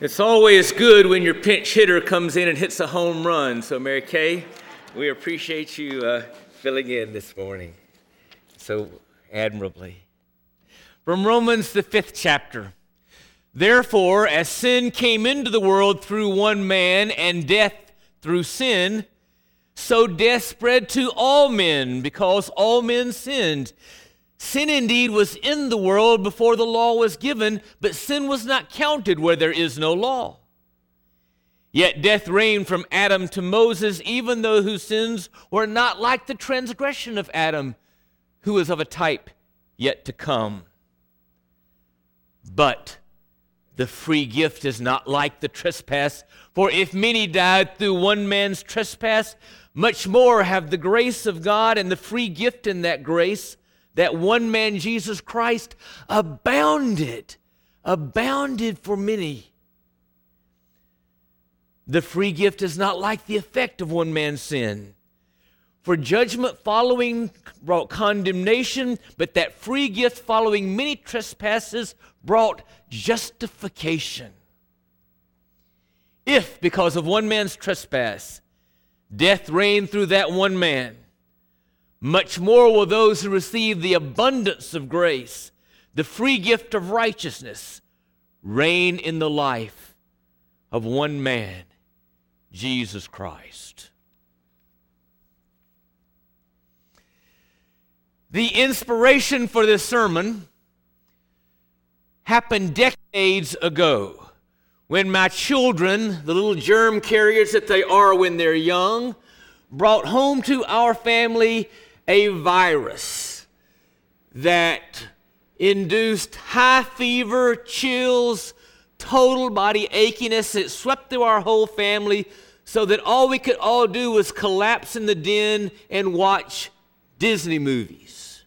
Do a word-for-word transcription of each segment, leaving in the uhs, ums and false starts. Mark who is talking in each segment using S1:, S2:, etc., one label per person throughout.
S1: It's always good when your pinch hitter comes in and hits a home run. So, Mary Kay, we appreciate you uh, filling in this morning so admirably. From Romans, the fifth chapter. Therefore, as sin came into the world through one man, and death through sin, so death spread to all men, because all men sinned. Sin indeed was in the world before the law was given, but sin was not counted where there is no law. Yet death reigned from Adam to Moses, even though whose sins were not like the transgression of Adam, who is of a type yet to come. But the free gift is not like the trespass, for if many died through one man's trespass, much more have the grace of God and the free gift in that grace, that one man, Jesus Christ, abounded, abounded for many. The free gift is not like the effect of one man's sin. For judgment following brought condemnation, but that free gift following many trespasses brought justification. If, because of one man's trespass, death reigned through that one man, much more will those who receive the abundance of grace, the free gift of righteousness, reign in the life of one man, Jesus Christ. The inspiration for this sermon happened decades ago when my children, the little germ carriers that they are when they're young, brought home to our family a virus that induced high fever, chills, total body achiness. It swept through our whole family so that all we could all do was collapse in the den and watch Disney movies.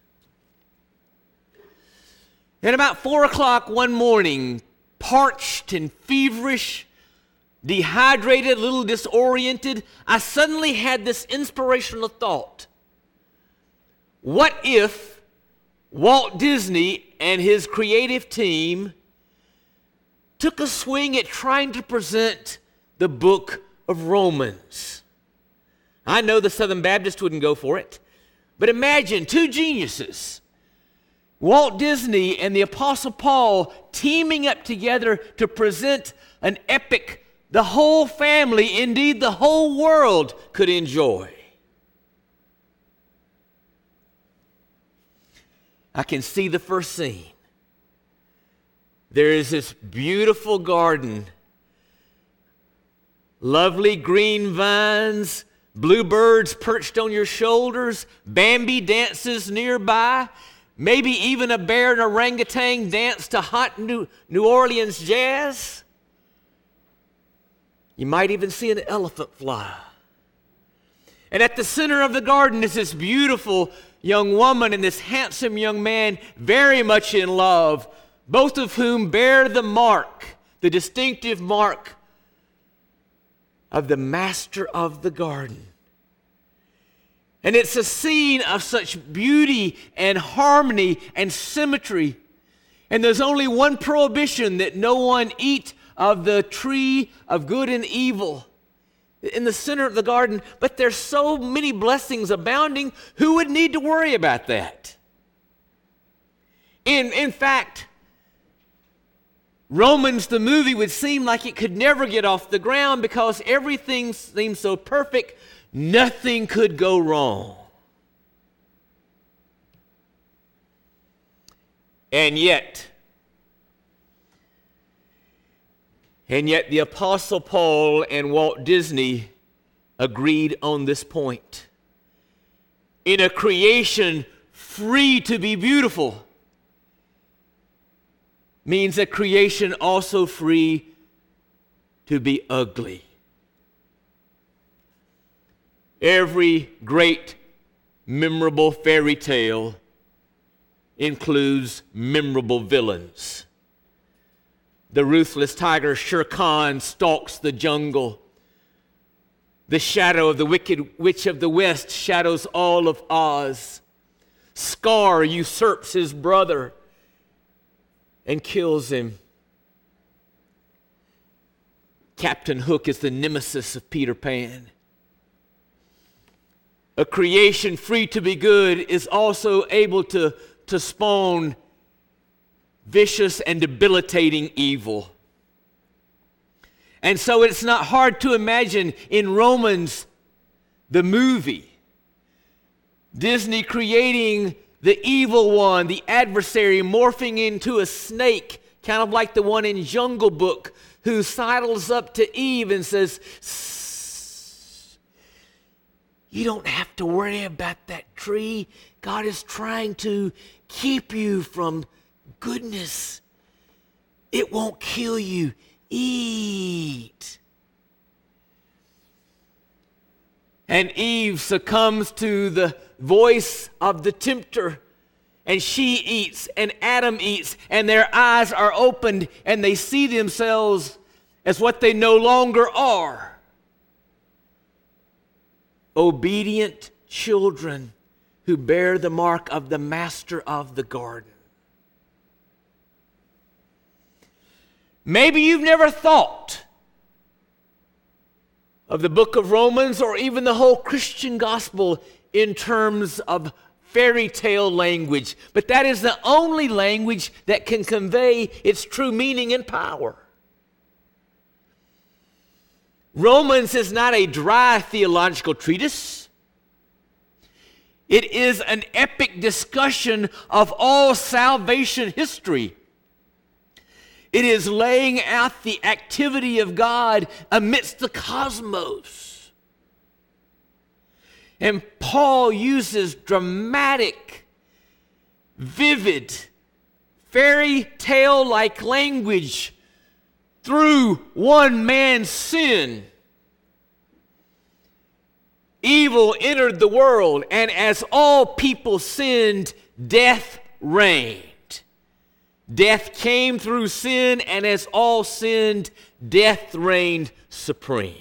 S1: At about four o'clock one morning, parched and feverish, dehydrated, a little disoriented, I suddenly had this inspirational thought. What if Walt Disney and his creative team took a swing at trying to present the book of Romans? I know the Southern Baptists wouldn't go for it, but imagine two geniuses, Walt Disney and the Apostle Paul, teaming up together to present an epic the whole family, indeed the whole world, could enjoy. I can see the first scene. There is this beautiful garden, lovely green vines, bluebirds perched on your shoulders, Bambi dances nearby, maybe even a bear and orangutan dance to hot New, New Orleans jazz. You might even see an elephant fly. And at the center of the garden is this beautiful young woman and this handsome young man, very much in love, both of whom bear the mark, the distinctive mark of the master of the garden. And it's a scene of such beauty and harmony and symmetry. And there's only one prohibition, that no one eat of the tree of good and evil in the center of the garden. But there's so many blessings abounding, who would need to worry about that? In, in fact, Romans, the movie, would seem like it could never get off the ground because everything seems so perfect, nothing could go wrong. And yet, and yet the Apostle Paul and Walt Disney agreed on this point. In a creation free to be beautiful means a creation also free to be ugly. Every great, memorable fairy tale includes memorable villains. The ruthless tiger Shere Khan stalks the jungle. The shadow of the wicked witch of the West shadows all of Oz. Scar usurps his brother and kills him. Captain Hook is the nemesis of Peter Pan. A creation free to be good is also able to, to spawn vicious and debilitating evil. And so it's not hard to imagine in Romans, the movie, Disney creating the evil one, the adversary, morphing into a snake, kind of like the one in Jungle Book, who sidles up to Eve and says, "You don't have to worry about that tree. God is trying to keep you from goodness. It won't kill you. Eat." And Eve succumbs to the voice of the tempter, and she eats, and Adam eats, and their eyes are opened, and they see themselves as what they no longer are. Obedient children who bear the mark of the master of the garden. Maybe you've never thought of the book of Romans or even the whole Christian gospel in terms of fairy tale language, but that is the only language that can convey its true meaning and power. Romans is not a dry theological treatise. It is an epic discussion of all salvation history. It is laying out the activity of God amidst the cosmos. And Paul uses dramatic, vivid, fairy tale-like language through one man's sin. Evil entered the world, and as all people sinned, death reigned. Death came through sin, and as all sinned, death reigned supreme.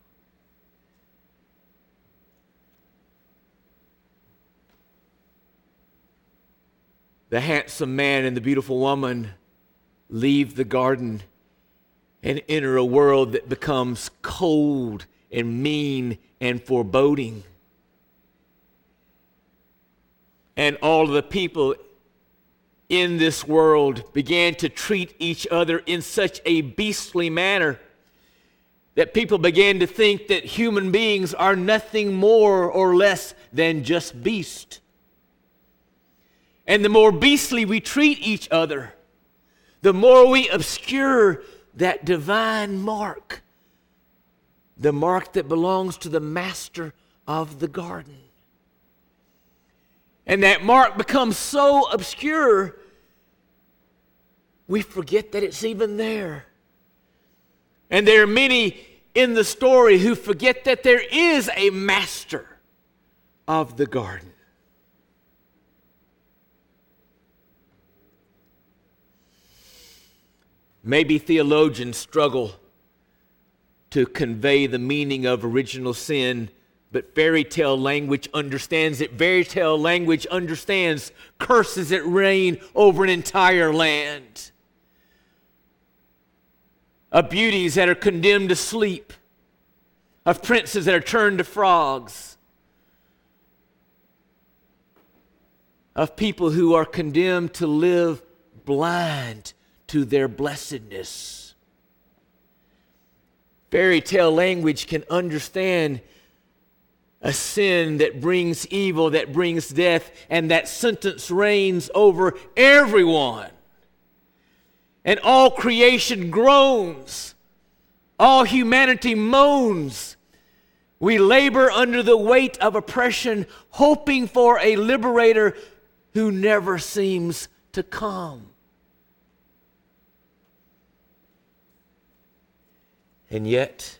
S1: The handsome man and the beautiful woman leave the garden and enter a world that becomes cold and mean and foreboding. And all of the people in this world began to treat each other in such a beastly manner that people began to think that human beings are nothing more or less than just beasts. And the more beastly we treat each other, the more we obscure that divine mark, the mark that belongs to the master of the garden. And that mark becomes so obscure, we forget that it's even there. And there are many in the story who forget that there is a master of the garden. Maybe theologians struggle to convey the meaning of original sin, but fairy tale language understands it. Fairy tale language understands curses that reign over an entire land, of beauties that are condemned to sleep, of princes that are turned to frogs, of people who are condemned to live blind to their blessedness. Fairy tale language can understand a sin that brings evil, that brings death, and that sentence reigns over everyone. And all creation groans. All humanity moans. We labor under the weight of oppression, hoping for a liberator who never seems to come. And yet,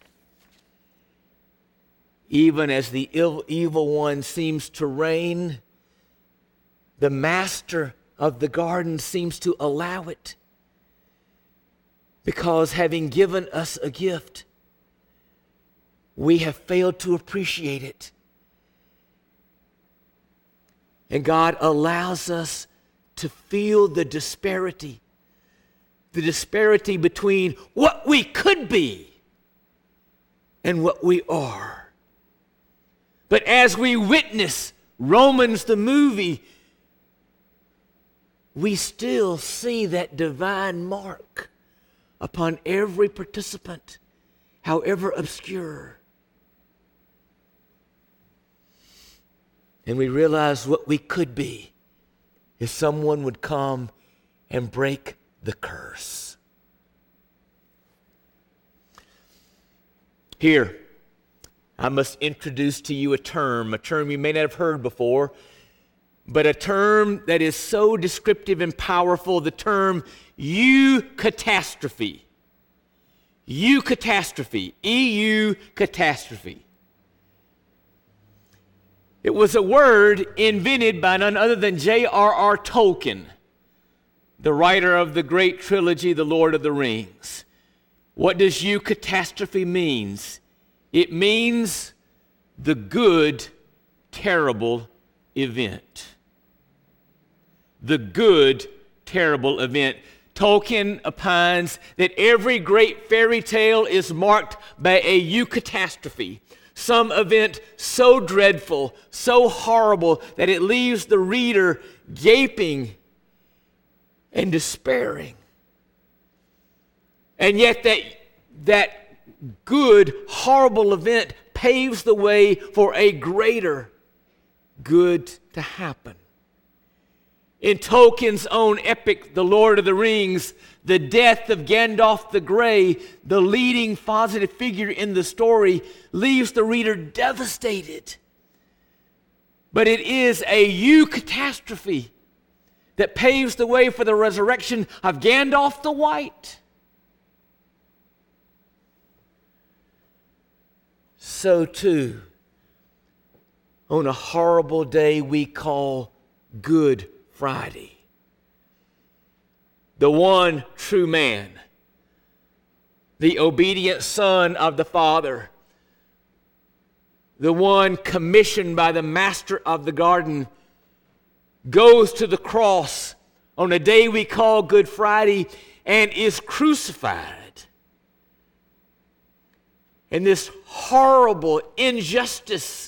S1: even as the ill, evil one seems to reign, the master of the garden seems to allow it. Because having given us a gift, we have failed to appreciate it. And God allows us to feel the disparity, the disparity between what we could be and what we are. But as we witness Romans the movie, we still see that divine mark upon every participant, however obscure. And we realize what we could be if someone would come and break the curse. Here, I must introduce to you a term, a term you may not have heard before, but a term that is so descriptive and powerful, the term eucatastrophe. Eucatastrophe. E U catastrophe. It was a word invented by none other than J R R Tolkien, the writer of the great trilogy, The Lord of the Rings. What does eucatastrophe mean? It means the good, terrible event. The good, terrible event. Tolkien opines that every great fairy tale is marked by a eucatastrophe, some event so dreadful, so horrible, that it leaves the reader gaping and despairing. And yet that, that good, horrible event paves the way for a greater good to happen. In Tolkien's own epic, The Lord of the Rings, the death of Gandalf the Grey, the leading positive figure in the story, leaves the reader devastated. But it is a eucatastrophe that paves the way for the resurrection of Gandalf the White. So too, on a horrible day we call Good Friday, the one true man, the obedient Son of the Father, the one commissioned by the Master of the Garden, goes to the cross on a day we call Good Friday and is crucified. And this horrible injustice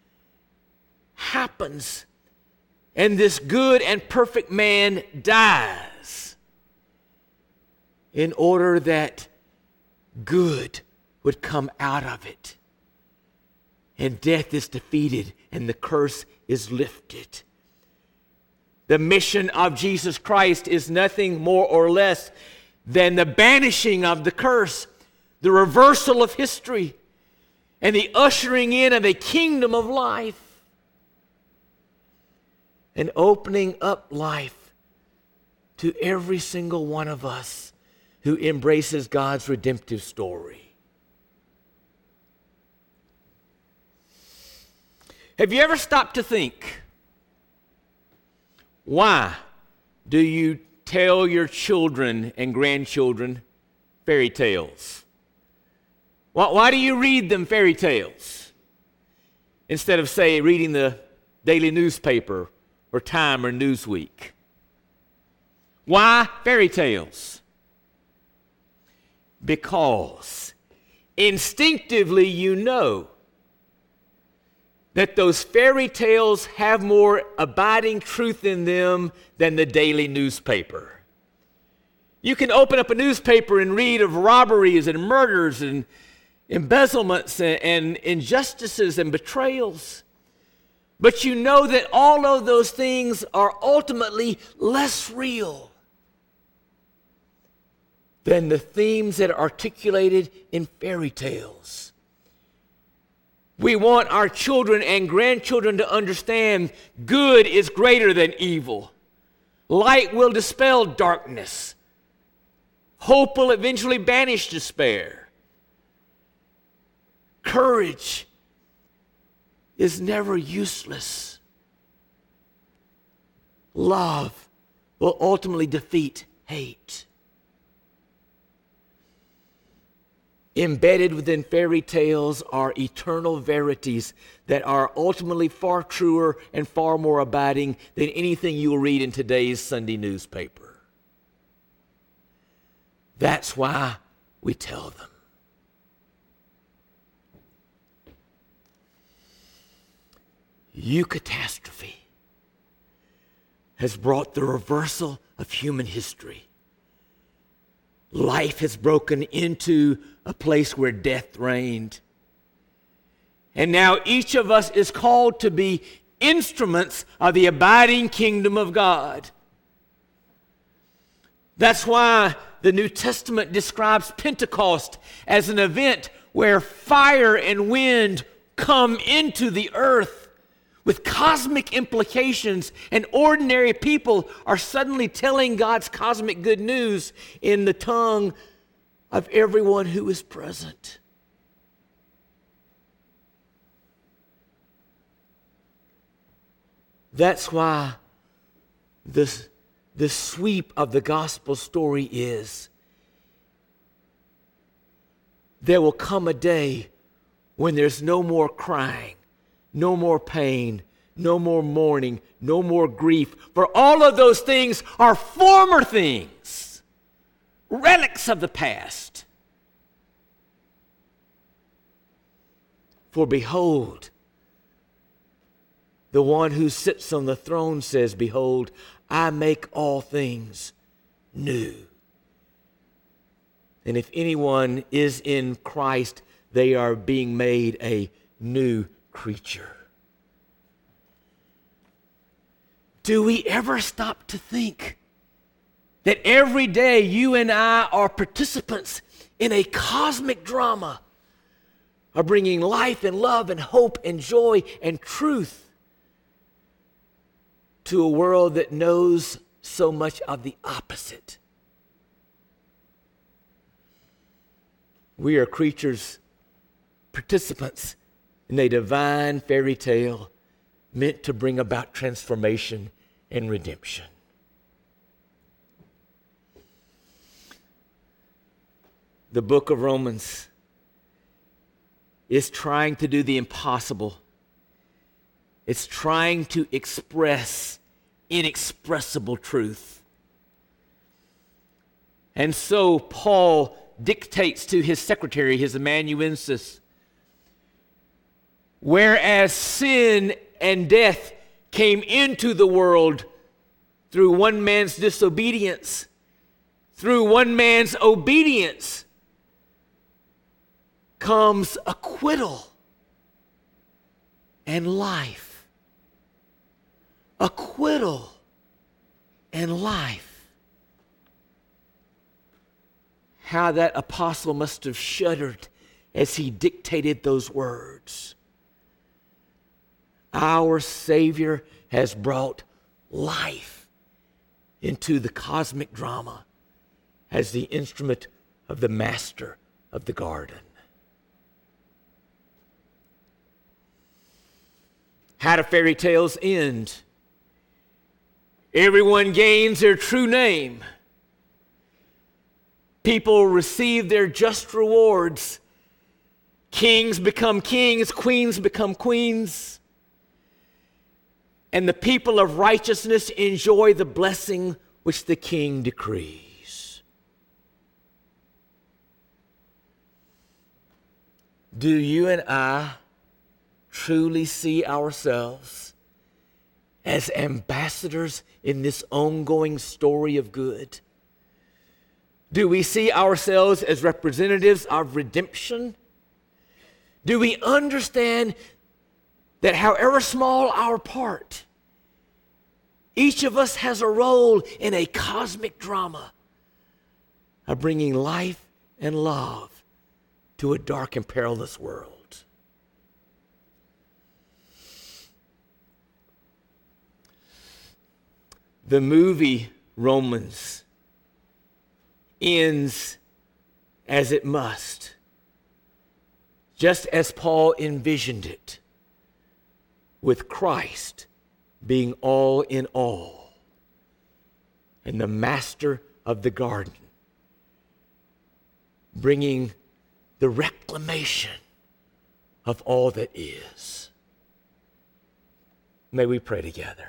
S1: happens, and this good and perfect man dies in order that good would come out of it. And death is defeated and the curse is lifted. The mission of Jesus Christ is nothing more or less than the banishing of the curse, the reversal of history, and the ushering in of a kingdom of life, and opening up life to every single one of us who embraces God's redemptive story. Have you ever stopped to think, why do you tell your children and grandchildren fairy tales? Why, why do you read them fairy tales instead of, say, reading the daily newspaper or Time or Newsweek? Why fairy tales? Because instinctively you know that those fairy tales have more abiding truth in them than the daily newspaper. You can open up a newspaper and read of robberies and murders and embezzlements and, and injustices and betrayals. But you know that all of those things are ultimately less real than the themes that are articulated in fairy tales. We want our children and grandchildren to understand good is greater than evil. Light will dispel darkness. Hope will eventually banish despair. Courage is never useless. Love will ultimately defeat hate. Embedded within fairy tales are eternal verities that are ultimately far truer and far more abiding than anything you will read in today's Sunday newspaper. That's why we tell them. eucatastrophe has brought the reversal of human history. Life has broken into a place where death reigned. And now each of us is called to be instruments of the abiding kingdom of God. That's why the New Testament describes Pentecost as an event where fire and wind come into the earth with cosmic implications, and ordinary people are suddenly telling God's cosmic good news in the tongue of everyone who is present. That's why this, the sweep of the gospel story is there will come a day when there's no more crying, no more pain, no more mourning, no more grief. For all of those things are former things, relics of the past. For behold, the one who sits on the throne says, behold, I make all things new. And if anyone is in Christ, they are being made a new creature. Do we ever stop to think that every day you and I are participants in a cosmic drama of bringing life and love and hope and joy and truth to a world that knows so much of the opposite? We are creatures, participants in a divine fairy tale meant to bring about transformation and redemption. The book of Romans is trying to do the impossible. It's trying to express inexpressible truth. And so Paul dictates to his secretary, his amanuensis, whereas sin and death came into the world through one man's disobedience, through one man's obedience comes acquittal and life. Acquittal and life. How that apostle must have shuddered as he dictated those words. Our Savior has brought life into the cosmic drama as the instrument of the master of the garden. How do fairy tales end? Everyone gains their true name. People receive their just rewards. Kings become kings, queens become queens. And the people of righteousness enjoy the blessing which the king decrees. Do you and I truly see ourselves as ambassadors in this ongoing story of good? Do we see ourselves as representatives of redemption? Do we understand that however small our part, each of us has a role in a cosmic drama of bringing life and love to a dark and perilous world? The movie Romans ends as it must, just as Paul envisioned it, with Christ being all in all and the master of the garden bringing the reclamation of all that is. May we pray together.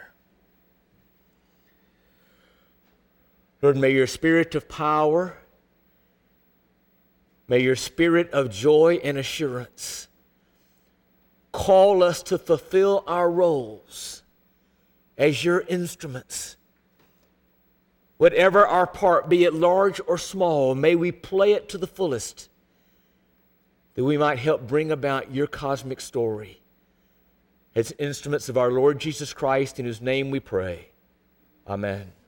S1: Lord, may your spirit of power, may your spirit of joy and assurance call us to fulfill our roles as your instruments. Whatever our part, be it large or small, may we play it to the fullest, that we might help bring about your cosmic story as instruments of our Lord Jesus Christ, in whose name we pray. Amen.